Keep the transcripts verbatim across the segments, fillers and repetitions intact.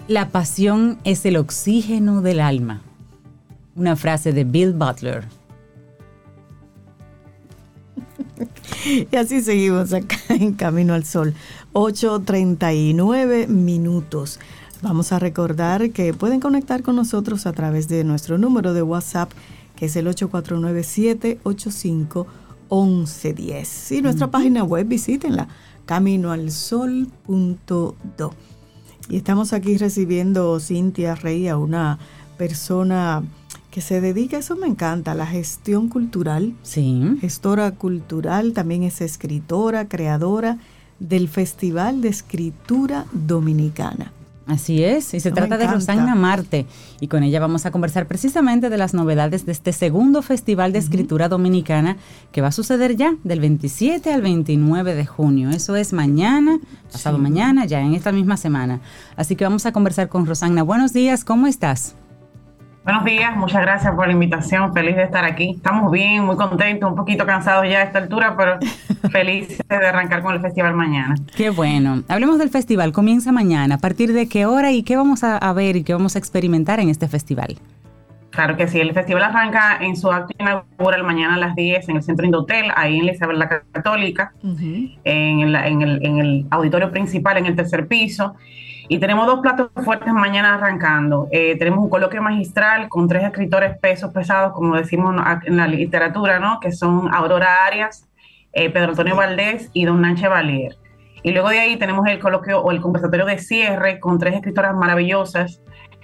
La pasión es el oxígeno del alma. Una frase de Bill Butler. Y así seguimos acá en Camino al Sol. ocho treinta y nueve minutos. Vamos a recordar que pueden conectar con nosotros a través de nuestro número de WhatsApp, que es el ocho cuatro nueve, siete ocho cinco, once diez. Y nuestra uh-huh. página web, visítenla, camino al sol punto do. Y estamos aquí recibiendo, Cintia Rey, a una persona que se dedica, eso me encanta, a la gestión cultural. Sí. Gestora cultural, también es escritora, creadora del Festival de Escritura Dominicana. Así es, y se no trata de Rosagna Marte, y con ella vamos a conversar precisamente de las novedades de este segundo Festival de Escritura uh-huh. Dominicana, que va a suceder ya del veintisiete al veintinueve de junio. Eso es mañana, pasado sí. mañana, ya en esta misma semana. Así que vamos a conversar con Rosagna. Buenos días, ¿cómo estás? Buenos días, muchas gracias por la invitación, feliz de estar aquí. Estamos bien, muy contentos, un poquito cansados ya a esta altura, pero felices de arrancar con el festival mañana. Qué bueno. Hablemos del festival, comienza mañana. ¿A partir de qué hora y qué vamos a, a ver y qué vamos a experimentar en este festival? Claro que sí, el festival arranca en su acto inaugural mañana a las diez en el Centro Indotel, ahí en la Isabel la Católica, uh-huh. en, el, en, el, en el auditorio principal, en el tercer piso. Y tenemos dos platos fuertes mañana arrancando. Eh, tenemos un coloquio magistral con tres escritores pesos pesados, como decimos en la literatura, ¿no? Que son Aurora Arias, eh, Pedro Antonio Valdés y Don Nanche Valier. Y luego de ahí tenemos el coloquio o el conversatorio de cierre con tres escritoras maravillosas,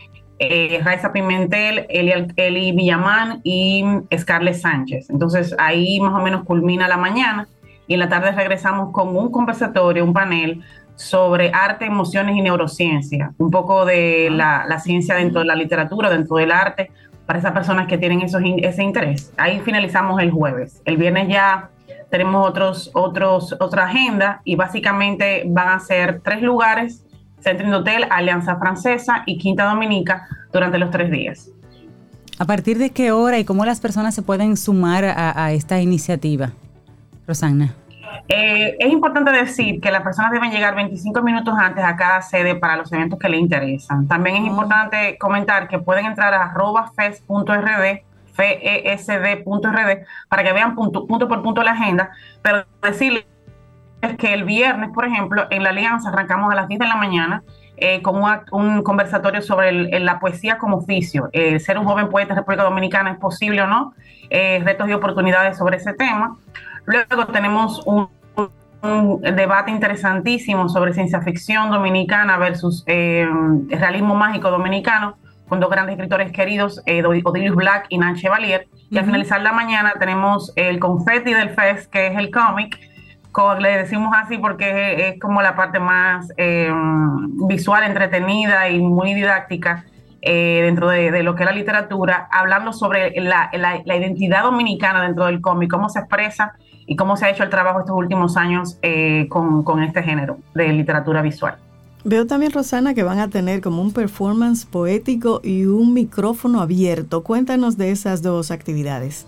eh, Raiza Pimentel, Eli, Eli Villamán y Scarlett Sánchez. Entonces ahí más o menos culmina la mañana y en la tarde regresamos con un conversatorio, un panel sobre arte, emociones y neurociencia, un poco de la, la ciencia dentro de la literatura, dentro del arte, para esas personas que tienen esos, ese interés. Ahí finalizamos el jueves. El viernes ya tenemos otros, otros, otra agenda y básicamente van a ser tres lugares, Centro Indotel, Alianza Francesa y Quinta Dominica durante los tres días. ¿A partir de qué hora y cómo las personas se pueden sumar a, a esta iniciativa, Rosagna? Eh, es importante decir que las personas deben llegar veinticinco minutos antes a cada sede para los eventos que les interesan. También es oh. importante comentar que pueden entrar a arroba fest punto r d, fesd punto r d, para que vean punto, punto por punto la agenda, pero decirles que el viernes, por ejemplo, en la Alianza arrancamos a las diez de la mañana eh, con un, un conversatorio sobre el, el, la poesía como oficio. Eh, ser un joven poeta en República Dominicana, ¿es posible o no? Eh, retos y oportunidades sobre ese tema. Luego tenemos un, un debate interesantísimo sobre ciencia ficción dominicana versus eh, realismo mágico dominicano, con dos grandes escritores queridos, eh, Odilius Black y Nanche Valier. Uh-huh. Y al finalizar la mañana tenemos el confeti del fest, que es el cómic, le decimos así porque es, es como la parte más eh, visual, entretenida y muy didáctica eh, dentro de, de lo que es la literatura, hablando sobre la, la, la identidad dominicana dentro del cómic, cómo se expresa y cómo se ha hecho el trabajo estos últimos años eh, con, con este género de literatura visual. Veo también, Rosana, que van a tener como un performance poético y un micrófono abierto. Cuéntanos de esas dos actividades.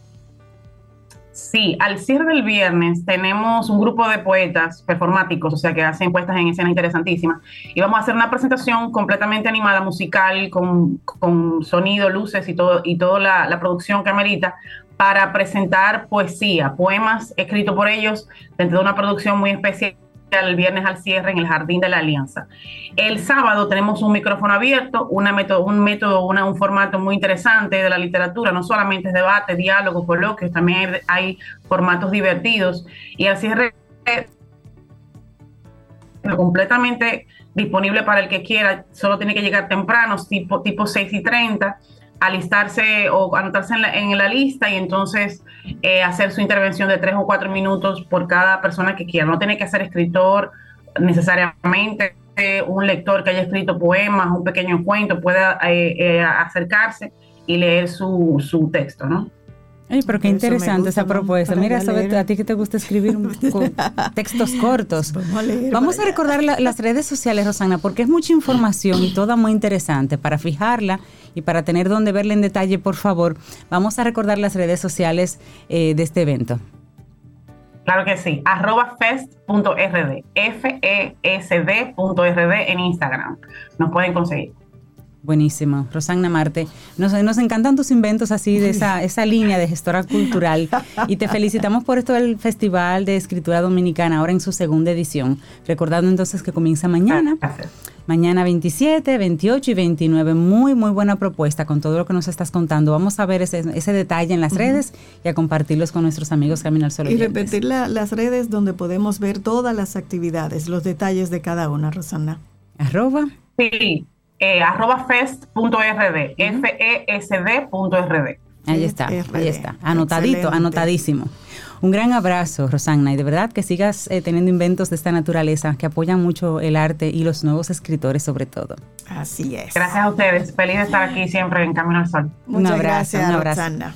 Sí, al cierre del viernes tenemos un grupo de poetas performáticos, o sea, que hacen puestas en escena interesantísimas, y vamos a hacer una presentación completamente animada, musical, con, con sonido, luces y todo, y toda la, la producción que amerita, para presentar poesía, poemas escritos por ellos dentro de una producción muy especial el viernes al cierre en el Jardín de la Alianza. El sábado tenemos un micrófono abierto, una método, un método, una, un formato muy interesante de la literatura, no solamente es debate, diálogo, coloquios, también hay, hay formatos divertidos, y al cierre completamente disponible para el que quiera, solo tiene que llegar temprano, tipo, tipo seis y treinta, alistarse o anotarse en la, en la lista y entonces eh, hacer su intervención de tres o cuatro minutos por cada persona que quiera. No tiene que ser escritor necesariamente, eh, un lector que haya escrito poemas, un pequeño cuento, pueda eh, eh, acercarse y leer su, su texto, ¿no? Ay, pero qué interesante esa propuesta. Mira, sobre, a ti que te gusta escribir con textos cortos. Vamos a, leer Vamos a recordar la, las redes sociales, Rosagna, porque es mucha información y toda muy interesante. Para fijarla y para tener donde verla en detalle, por favor, vamos a recordar las redes sociales eh, de este evento. Claro que sí, arroba fest.rd, F E S D punto R D en Instagram. Nos pueden conseguir. Buenísimo. Rosagna Marte, nos, nos encantan tus inventos así de esa, esa línea de gestora cultural y te felicitamos por esto del Festival de Escritura Dominicana, ahora en su segunda edición. Recordando entonces que comienza mañana. Gracias. Mañana veintisiete, veintiocho y veintinueve. Muy, muy buena propuesta con todo lo que nos estás contando. Vamos a ver ese, ese detalle en las uh-huh. redes y a compartirlos con nuestros amigos Camino al Sol y oyentes. Repetir la, las redes donde podemos ver todas las actividades, los detalles de cada una, Rosagna. Arroba. Sí. Eh, arroba fest.rd, F E S D punto R D. Ahí está, ahí está, anotadito, excelente. Anotadísimo. Un gran abrazo, Rosagna, y de verdad que sigas eh, teniendo inventos de esta naturaleza que apoyan mucho el arte y los nuevos escritores sobre todo. Así es. Gracias a ustedes, feliz de estar aquí siempre en Camino al Sol. Muchas un abrazo, gracias, un abrazo. Rosagna.